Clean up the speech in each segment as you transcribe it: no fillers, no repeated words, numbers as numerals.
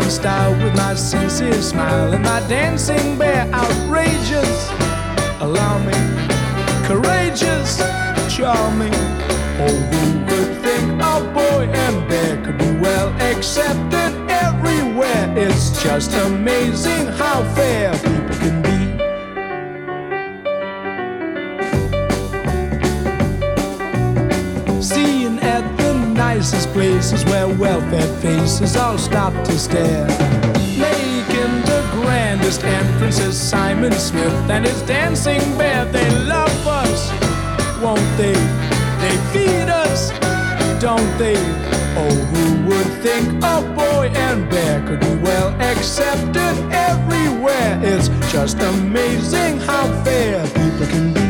style with my sincere smile and my dancing bear outrageous, alarming, courageous, charming. Oh, who would think a boy and bear could be well accepted everywhere? It's just amazing how fair people can be. Seeing at the nicest places where well-fed faces all stop to stare, making the grandest entrances, Simon Smith and his dancing bear. They love us, won't they? They feed us, don't they? Oh, who would think a boy and bear could be well accepted everywhere? It's just amazing how fair people can be.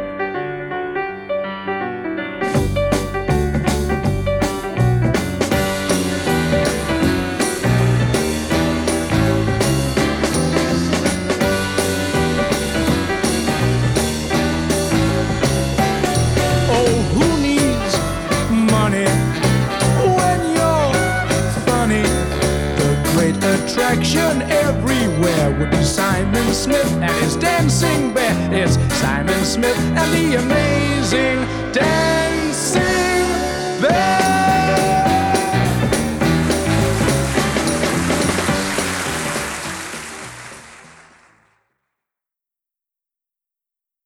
Attraction everywhere would be Simon Smith and his dancing bear. It's Simon Smith and the amazing dance.